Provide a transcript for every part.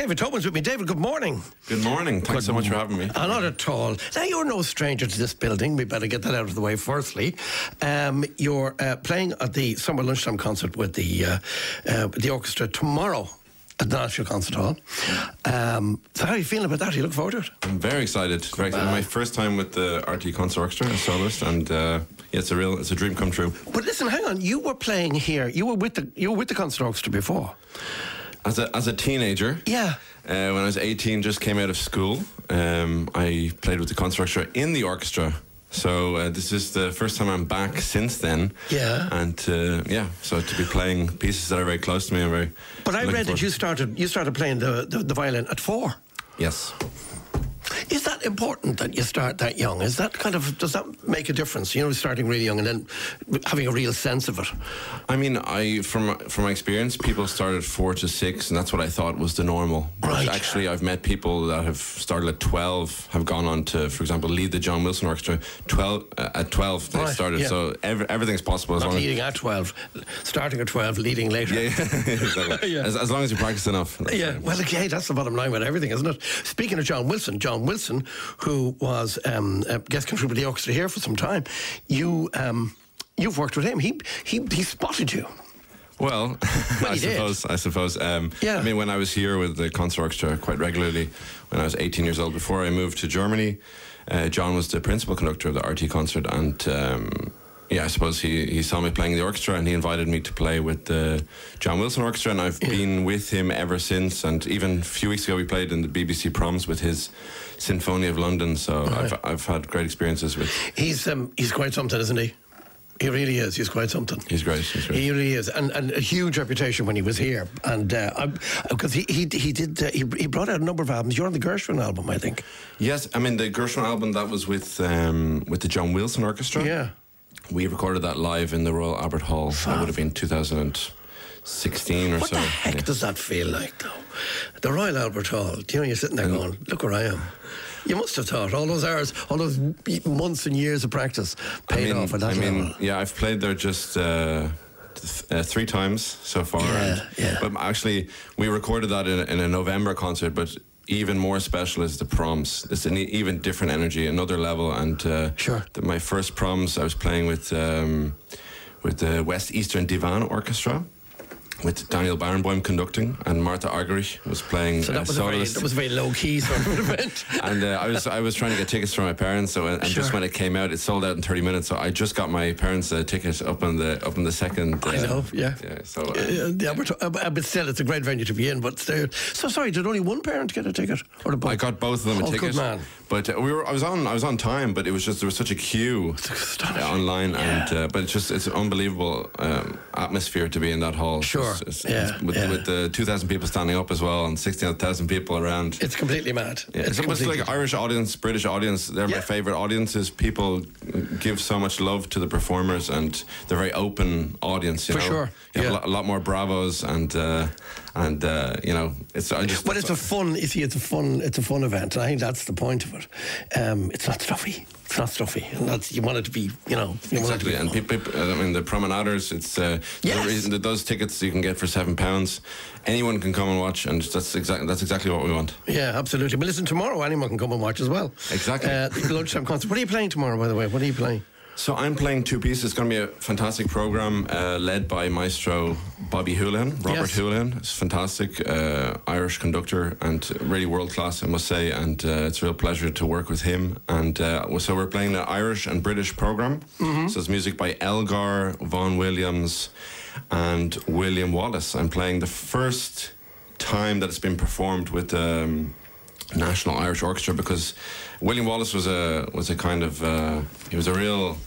David Tobin's with me. David, good morning. Good morning. Thanks so much for having me. Not at all. Now, you're no stranger to this building. We better get that out of the way firstly. You're playing at the summer lunchtime concert with the orchestra tomorrow at the National Concert Hall. So how are you feeling about that? You look forward to it? I'm very excited. Very excited. My first time with the RT Concert Orchestra as soloist, and it's a dream come true. But listen, hang on. You were playing here. You were with the concert orchestra before. As a teenager, yeah. When I was 18, just came out of school, I played with the concert orchestra in the orchestra. So this is the first time I'm back since then. Yeah. And so to be playing pieces that are very close to me, I'm very. But I read that you started playing the violin at 4. Yes. Is that important that you start that young? Does that make a difference? Starting really young and then having a real sense of it. I mean, from my experience, people started 4 to 6, and that's what I thought was the normal. But right. Actually, I've met people that have started at 12, have gone on to, for example, lead the John Wilson Orchestra. At 12, they started. Yeah. So everything's possible. Not leading at 12, starting at 12, leading later. Yeah, exactly. Yeah. As long as you practice enough. Yeah. Right. Well, okay, that's the bottom line with everything, isn't it? Speaking of John Wilson, who was a guest contributor to the orchestra here for some time, you've worked with him. He spotted you. Well, I suppose. Yeah. I mean, when I was here with the concert orchestra quite regularly, when I was 18 years old, before I moved to Germany, John was the principal conductor of the RT concert, and I suppose he saw me playing the orchestra and he invited me to play with the John Wilson Orchestra, and I've been with him ever since. And even a few weeks ago we played in the BBC Proms with his Sinfonia of London, so right. I've had great experiences with. He's quite something, isn't he? He really is. He's quite something. He's great. He really is, and a huge reputation when he was here. And because he brought out a number of albums. You're on the Gershwin album, I think. Yes, I mean the Gershwin album that was with the John Wilson Orchestra. Yeah. We recorded that live in the Royal Albert Hall. That would have been 2016 or so. What the heck does that feel like, though? The Royal Albert Hall. You're sitting there going, look where I am. You must have thought all those hours, all those months and years of practice paid off at that level. Yeah, I've played there just 3 times so far. Yeah. But actually, we recorded that in a November concert, but even more special is the Proms. It's an even different energy, another level. And sure. My first Proms, I was playing with the West Eastern Divan Orchestra, with Daniel Barenboim conducting, and Martha Argerich was playing. So that was a very low key sort of event. And I was trying to get tickets for my parents. So and sure. Just when it came out, it sold out in 30 minutes. So I just got my parents a ticket up on the second. I know, yeah. So but still, it's a great venue to be in. But so sorry, did only one parent get a ticket, or did both? I got both of them a ticket. Good man. But I was on time, but it was just there was such a queue online, and but it's an unbelievable atmosphere to be in that hall. Sure. With the 2,000 people standing up as well and 16,000 people around. It's completely mad. Yeah. It's like Irish audience, British audience. They're my favourite audiences. People give so much love to the performers, and they're very open audience. You know? Sure. You have a lot more bravos and it's. It's a fun. You see, it's a fun event, and I think that's the point of it. It's not stuffy. It's not stuffy, and you want it to be, exactly. And people, the promenaders. It's the reason that those tickets you can get for £7. Anyone can come and watch, and that's exactly what we want. Yeah, absolutely. But listen, tomorrow anyone can come and watch as well. Exactly. The lunchtime concert. What are you playing tomorrow, by the way? What are you playing? So I'm playing 2 pieces. It's going to be a fantastic program led by Maestro Bobby Houlihan, Robert Houlihan. It's fantastic, Irish conductor and really world class, I must say. And it's a real pleasure to work with him. And so we're playing an Irish and British program. Mm-hmm. So it's music by Elgar, Vaughan Williams, and William Wallace. I'm playing the first time that it's been performed with National Irish Orchestra, because William Wallace was a kind of he was a real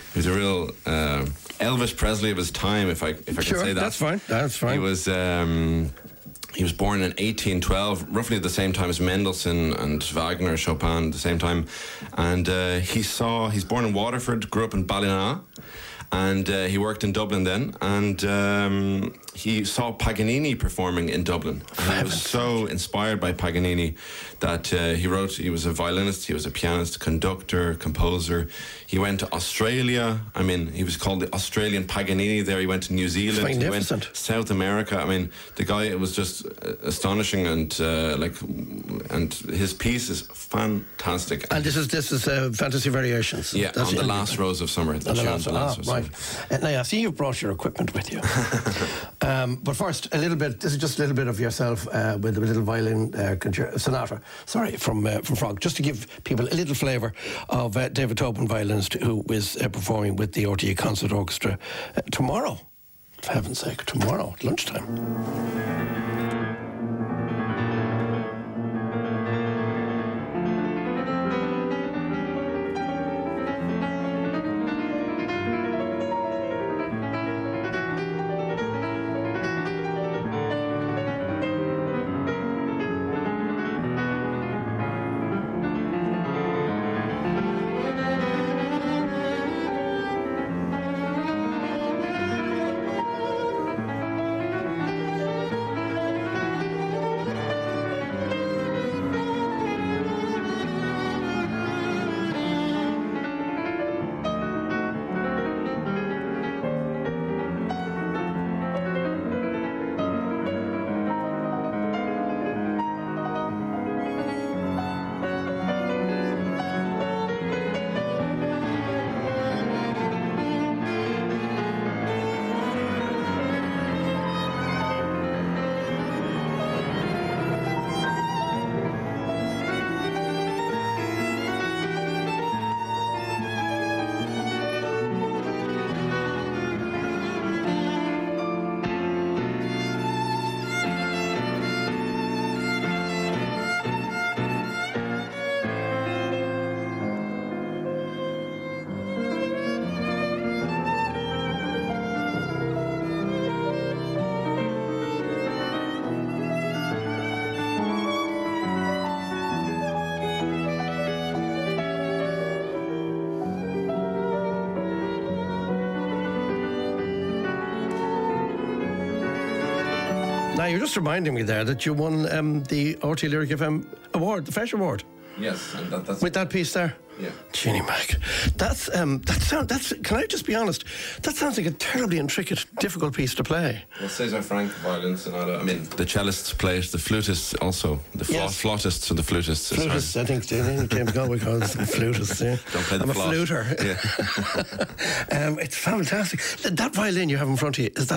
Elvis Presley of his time, if I can say that. That's fine. He was born in 1812, roughly at the same time as Mendelssohn and Wagner, Chopin, at the same time. And he's born in Waterford, grew up in Ballina, And he worked in Dublin then, and he saw Paganini performing in Dublin. And he was so inspired by Paganini that he was a violinist, he was a pianist, conductor, composer. He went to Australia. I mean, he was called the Australian Paganini there. He went to New Zealand. He went to South America. I mean, the guy, it was just astonishing, and and his piece is fantastic. And this is Fantasy Variations. Yeah, that's on the Last Rose of Summer. Right. Now, I see you've brought your equipment with you. But first, this is just a little bit of yourself with a little violin sonata. Sorry, from Frog, just to give people a little flavour of David Tobin, violinist, who is performing with the RTE Concert Orchestra tomorrow. For heaven's sake, tomorrow at lunchtime. Now, you're just reminding me there that you won the RTE Lyric FM award, the Fresh Award. Yes, and that's with that piece there. Yeah, Ginny Mac. That's can I just be honest? That sounds like a terribly intricate, difficult piece to play. Well, César Franck violin sonata. I mean, the cellists play it, the flutists also, the flautists and the flutists. Flutists, I think James Galway calls them flutists. Yeah. Don't play the I'm a fluter. Yeah. It's fantastic. That violin you have in front of you, is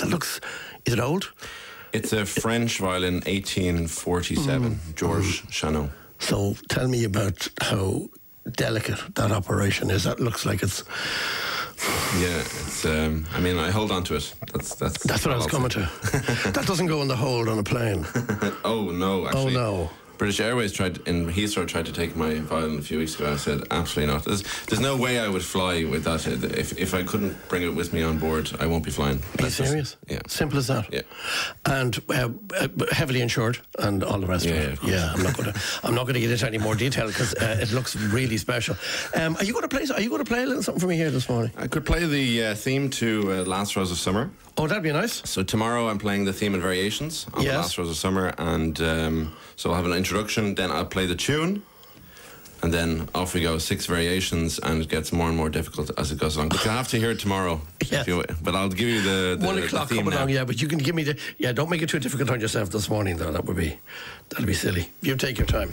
it old? It's a French violin, 1847, Georges Chanot. So tell me about how delicate that operation is. That looks like it's... Yeah, it's. I mean, I hold on to it. That's what I was coming to. That doesn't go in the hold on a plane. Oh no! Actually, oh no! British Airways tried to take my violin a few weeks ago. I said absolutely not. There's no way I would fly with that. If I couldn't bring it with me on board, I won't be flying. Are you serious? Yeah. Simple as that. Yeah. And heavily insured and all the rest of it. Yeah, I'm not going to get into any more detail because it looks really special. Are you going to play a little something for me here this morning? I could play the theme to Last Rose of Summer. Oh, that'd be nice. So tomorrow I'm playing the theme and variations on the Last Rose of Summer, and so I'll have an introduction, then I'll play the tune, and then off we go, 6 variations, and it gets more and more difficult as it goes along. But you'll have to hear it tomorrow. Yeah. But I'll give you the 1 o'clock coming along, but you can give me don't make it too difficult on yourself this morning, though. That'd be silly. You take your time.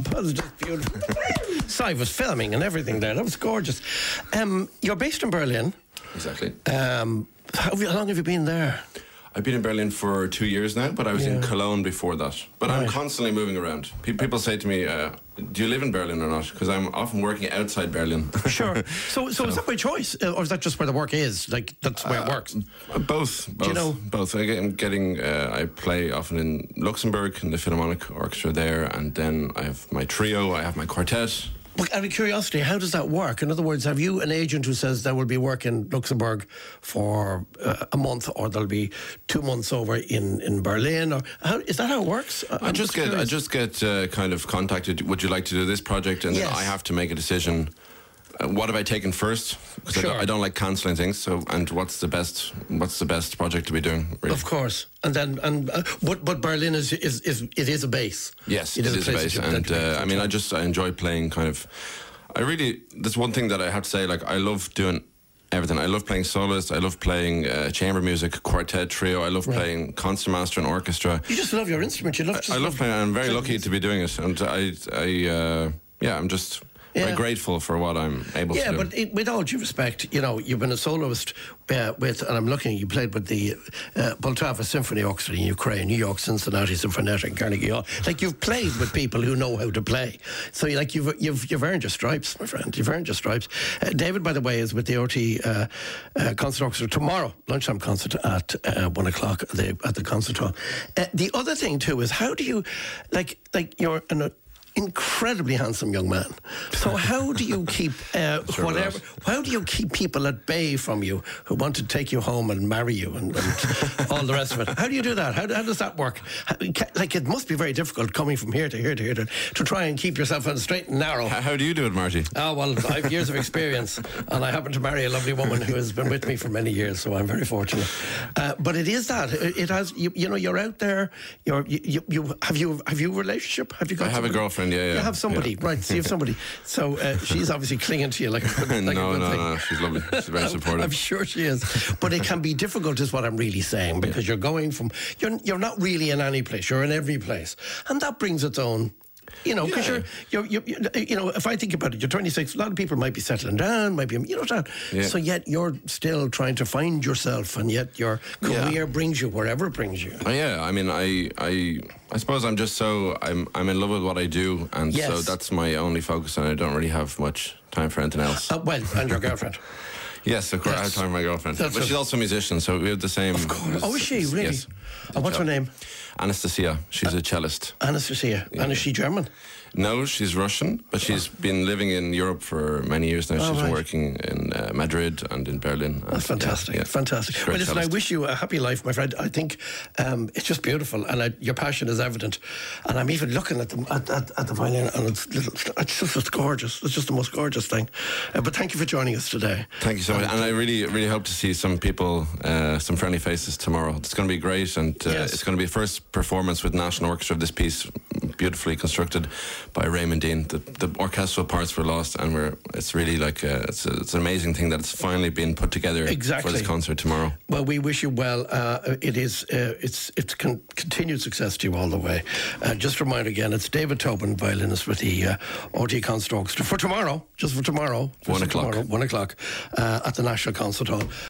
job. That was just beautiful. So I was filming and everything there. That was gorgeous. You're based in Berlin. Exactly. How long have you been there? I've been in Berlin for 2 years now, but I was in Cologne before that. But I'm constantly moving around. People say to me, do you live in Berlin or not? Because I'm often working outside Berlin. Sure. So is that by choice? Or is that just where the work is? Like, that's where it works? Both. Do you know? Both. I play often in Luxembourg, in the Philharmonic Orchestra there, and then I have my trio, I have my quartet. But out of curiosity, how does that work? In other words, have you an agent who says there will be work in Luxembourg for a month, or there'll be 2 months over in Berlin, or is that how it works? I just get kind of contacted. Would you like to do this project? And then I have to make a decision. What have I taken first? Because I don't like cancelling things. So, and what's the best project to be doing? Really? Of course, and then but Berlin is a base. Yes, it is a base, and I enjoy playing kind of. There's one thing that I have to say. Like, I love doing everything. I love playing soloist. I love playing chamber music, quartet, trio. I love playing concertmaster and orchestra. You just love your instrument. I love playing. I'm very lucky to be doing it, and I'm just. Very grateful for what I'm able to do. Yeah, but with all due respect, you've been a soloist with, and I'm looking, you played with the Poltava Symphony Orchestra in Ukraine, New York Cincinnati Symphony, Carnegie Hall. Like, you've played with people who know how to play. So, like, you've earned your stripes, my friend. You've earned your stripes. David, by the way, is with the OT Concert Orchestra tomorrow, lunchtime concert at 1 o'clock at the concert hall. The other thing too is, how do you, like you're an incredibly handsome young man. So how do you keep how do you keep people at bay from you who want to take you home and marry you and all the rest of it? How do you do that? How does that work? Like, it must be very difficult coming from here to here to here to try and keep yourself on the straight and narrow. How do you do it, Marty? Oh, well, I have years of experience, and I happen to marry a lovely woman who has been with me for many years, so I'm very fortunate. But it is that. It has, you're out there, have you a relationship? Have you got I have a girlfriend. Yeah. You have somebody, right? So you have somebody. So she's obviously clinging to you like a good thing. No, she's lovely. She's very supportive. I'm sure she is. But it can be difficult, is what I'm really saying, because you're going from, you're not really in any place, you're in every place. And that brings its own, because you're if I think about it, you're 26, a lot of people might be settling down, might be, that. Yeah. So yet you're still trying to find yourself, and yet your career brings you wherever it brings you. I mean, I suppose I'm just I'm in love with what I do, and so that's my only focus, and I don't really have much time for anything else. And your girlfriend. Yes, of course, I have time for my girlfriend. But she's also a musician, so we have the same... Of course. Oh, is she? Really? Yes. And what's her name? Anastasia. She's a cellist. Anastasia. Yeah. And is she German? No, she's Russian, but she's been living in Europe for many years now. She's been working in Madrid and in Berlin. That's fantastic. Fantastic. Well, listen, I wish you a happy life, my friend. I think it's just beautiful, and your passion is evident. And I'm even looking at the violin, and it's just gorgeous. It's just the most gorgeous thing. But thank you for joining us today. Thank you so much. And I really, really hope to see some people, some friendly faces tomorrow. It's going to be great, and it's going to be a first performance with National Orchestra of this piece, beautifully constructed by Raymond Dean. The orchestral parts were lost, and it's really like it's an amazing thing that it's finally been put together for this concert tomorrow. Well, we wish you well. It's continued success to you all the way. Just a reminder again, it's David Tobin, violinist with the OT Concert Orchestra for tomorrow, just for tomorrow, 1 o'clock. 1 o'clock at the National Concert Hall.